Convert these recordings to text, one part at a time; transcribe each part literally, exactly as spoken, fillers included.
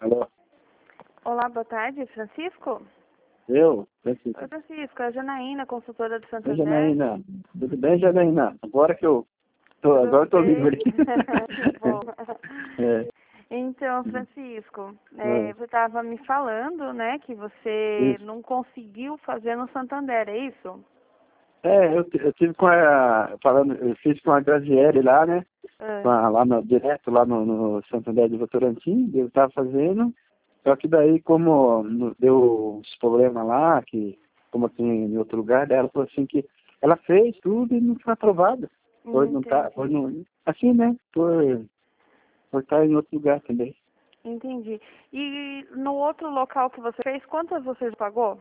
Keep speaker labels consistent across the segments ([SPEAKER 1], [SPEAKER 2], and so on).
[SPEAKER 1] Alô?
[SPEAKER 2] Olá, boa tarde, Francisco?
[SPEAKER 1] Eu? Francisco.
[SPEAKER 2] Oi, Francisco, é a Janaína, consultora do
[SPEAKER 1] Oi,
[SPEAKER 2] Santander.
[SPEAKER 1] Janaína. Tudo bem, Janaína? Agora que eu tô,
[SPEAKER 2] Tudo
[SPEAKER 1] agora eu tô
[SPEAKER 2] bem?
[SPEAKER 1] livre.
[SPEAKER 2] Que bom.
[SPEAKER 1] É.
[SPEAKER 2] Então, Francisco, é,
[SPEAKER 1] É.
[SPEAKER 2] você estava me falando, né, que você
[SPEAKER 1] Isso.
[SPEAKER 2] não conseguiu fazer no Santander, é isso?
[SPEAKER 1] É, eu, eu tive com a, falando, eu fiz com a Graziele lá, né? Com
[SPEAKER 2] Ah,
[SPEAKER 1] a- lá no, direto lá no, no Santander de Votorantim, eu estava fazendo, só que daí como no- deu uns problemas lá, que como aqui em outro lugar, daí ela falou assim que ela fez tudo e não foi aprovada. Foi, não tá,
[SPEAKER 2] entendi,
[SPEAKER 1] foi não, assim, né? Por, por estar em outro lugar também.
[SPEAKER 2] entendi. E no outro local que você fez, quantas você já pagou?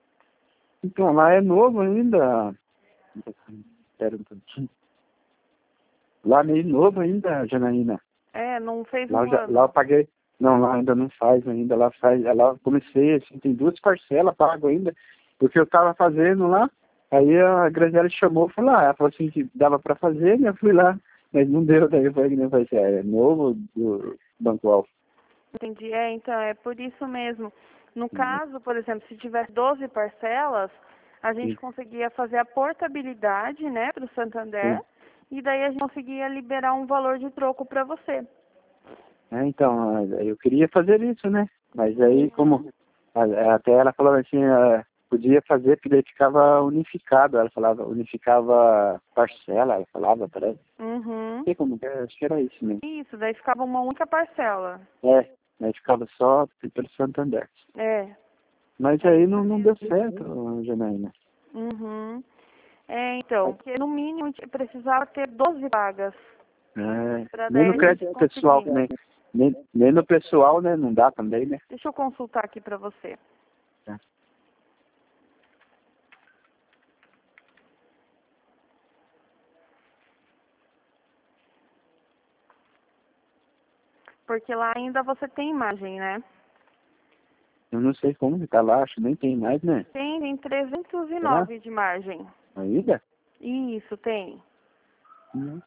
[SPEAKER 1] Então, lá é novo ainda. Espera um pouquinho. Lá é meio novo ainda, Janaína.
[SPEAKER 2] É, não fez
[SPEAKER 1] Lá eu,
[SPEAKER 2] um
[SPEAKER 1] já, lá eu
[SPEAKER 2] ano.
[SPEAKER 1] paguei. Não, lá ainda não faz ainda. Lá faz. Lá eu comecei, assim, tem duas parcelas pago ainda. Porque eu estava fazendo lá, aí a Graziela chamou e falou, ah, ela falou assim que dava para fazer, né? Eu fui lá, mas não deu, daí eu falei que não vai ser. É novo do Banco Alfa.
[SPEAKER 2] Entendi. É, então, é por isso mesmo. No
[SPEAKER 1] Uhum.
[SPEAKER 2] caso, por exemplo, se tivesse doze parcelas, a gente
[SPEAKER 1] Sim,
[SPEAKER 2] conseguia fazer a portabilidade, né, para o Santander,
[SPEAKER 1] sim.
[SPEAKER 2] e daí a gente conseguia liberar um valor de troco para você.
[SPEAKER 1] É, então, eu queria fazer isso, né? Mas aí, como
[SPEAKER 2] Uhum.
[SPEAKER 1] a- até ela falou assim, eh, podia fazer, porque daí ficava unificado. Ela falava, unificava parcela, ela falava, parece. Não
[SPEAKER 2] Uhum.
[SPEAKER 1] sei como que é, acho que era isso mesmo.
[SPEAKER 2] Isso, daí ficava uma única parcela.
[SPEAKER 1] É, aí ficava só pelo Santander.
[SPEAKER 2] É,
[SPEAKER 1] Mas
[SPEAKER 2] é
[SPEAKER 1] aí
[SPEAKER 2] isso
[SPEAKER 1] não, não deu
[SPEAKER 2] mesmo.
[SPEAKER 1] certo, Janaína.
[SPEAKER 2] Uhum. É, então, porque no mínimo a gente precisava ter doze vagas
[SPEAKER 1] É,
[SPEAKER 2] para
[SPEAKER 1] nem
[SPEAKER 2] daí
[SPEAKER 1] no
[SPEAKER 2] a gente
[SPEAKER 1] crédito pessoal,
[SPEAKER 2] conseguir.
[SPEAKER 1] né? Nem, nem no pessoal, né? Não dá também, né?
[SPEAKER 2] Deixa eu consultar aqui para você.
[SPEAKER 1] É.
[SPEAKER 2] Porque lá ainda você tem imagem, né?
[SPEAKER 1] Eu não sei como que tá lá, acho que nem tem mais, né?
[SPEAKER 2] Tem, tem trezentos e
[SPEAKER 1] Será?
[SPEAKER 2] nove de margem.
[SPEAKER 1] Ainda?
[SPEAKER 2] Isso, tem.
[SPEAKER 1] Não.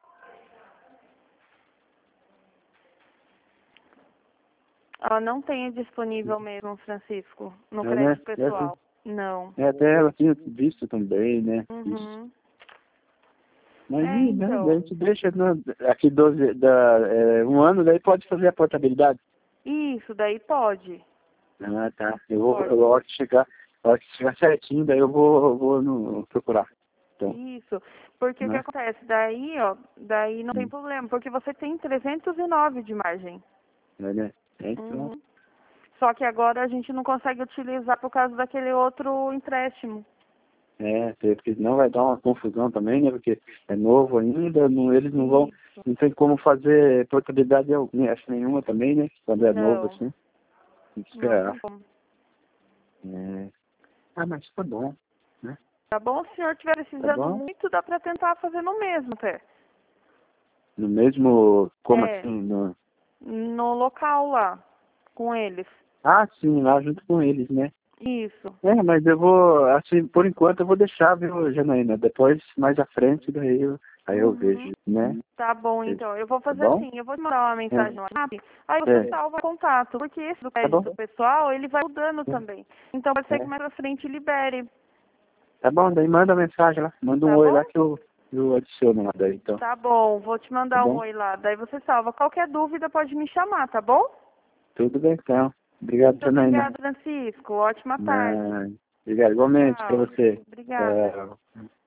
[SPEAKER 2] Ela não tem disponível mesmo, Francisco, no
[SPEAKER 1] É, né?
[SPEAKER 2] crédito
[SPEAKER 1] É,
[SPEAKER 2] pessoal. Não.
[SPEAKER 1] é, até ela tinha visto também, né? Isso.
[SPEAKER 2] Uhum.
[SPEAKER 1] Mas,
[SPEAKER 2] É,
[SPEAKER 1] e, né, daí a
[SPEAKER 2] então.
[SPEAKER 1] gente deixa no, aqui doze, da, é, um ano, daí pode fazer a portabilidade.
[SPEAKER 2] Isso, daí pode.
[SPEAKER 1] Ah, tá. Eu vou,
[SPEAKER 2] Pode.
[SPEAKER 1] eu, a hora que chegar, a hora que chegar certinho, daí eu vou, eu vou no, procurar. Então,
[SPEAKER 2] Isso. Porque o que
[SPEAKER 1] né?
[SPEAKER 2] acontece? Daí, ó, daí não tem
[SPEAKER 1] Hum,
[SPEAKER 2] problema, porque você tem trezentos e nove de margem.
[SPEAKER 1] é, né? É, então,
[SPEAKER 2] Uhum. Só que agora a gente não consegue utilizar por causa daquele outro empréstimo.
[SPEAKER 1] é, porque senão vai dar uma confusão também, né? Porque é novo ainda, não, eles não vão,
[SPEAKER 2] Isso.
[SPEAKER 1] não tem como fazer portabilidade alguma, acho nenhuma também, né? Quando é novo
[SPEAKER 2] Não,
[SPEAKER 1] assim, tem que
[SPEAKER 2] não tem
[SPEAKER 1] esperar.
[SPEAKER 2] como.
[SPEAKER 1] É. Ah, mas tá bom, né?
[SPEAKER 2] Tá bom? Se o senhor estiver
[SPEAKER 1] Tá
[SPEAKER 2] precisando
[SPEAKER 1] bom?
[SPEAKER 2] muito, dá para tentar fazer no mesmo, até.
[SPEAKER 1] No mesmo, como
[SPEAKER 2] É,
[SPEAKER 1] assim? No...
[SPEAKER 2] no local lá, com eles.
[SPEAKER 1] Ah, sim, lá junto com eles, né?
[SPEAKER 2] Isso.
[SPEAKER 1] É, mas eu vou, assim, por enquanto eu vou deixar, viu, Janaína? Depois, mais à frente, daí eu, aí eu vejo,
[SPEAKER 2] Uhum.
[SPEAKER 1] né?
[SPEAKER 2] Tá bom,
[SPEAKER 1] Vejo.
[SPEAKER 2] então. Eu vou
[SPEAKER 1] Tá
[SPEAKER 2] fazer
[SPEAKER 1] bom?
[SPEAKER 2] assim, eu vou te mandar uma mensagem no
[SPEAKER 1] É,
[SPEAKER 2] WhatsApp, aí você
[SPEAKER 1] é,
[SPEAKER 2] salva o contato, porque esse do
[SPEAKER 1] tá bom?
[SPEAKER 2] crédito pessoal, ele vai mudando também. Então pode ser que
[SPEAKER 1] É,
[SPEAKER 2] mais pra frente libere,
[SPEAKER 1] tá bom, daí manda mensagem lá, manda um
[SPEAKER 2] tá
[SPEAKER 1] oi
[SPEAKER 2] bom?
[SPEAKER 1] lá que eu, eu adiciono lá daí, então.
[SPEAKER 2] Tá bom, vou te
[SPEAKER 1] Tá
[SPEAKER 2] mandar um
[SPEAKER 1] bom?
[SPEAKER 2] oi lá, daí você salva. Qualquer dúvida pode me chamar, tá bom?
[SPEAKER 1] Tudo bem, então. Obrigado,
[SPEAKER 2] Muito
[SPEAKER 1] Janaína.
[SPEAKER 2] obrigada, Francisco. Ótima tarde.
[SPEAKER 1] Ah, obrigado, igualmente pra
[SPEAKER 2] Tchau.
[SPEAKER 1] você.
[SPEAKER 2] Obrigada.
[SPEAKER 1] Tchau.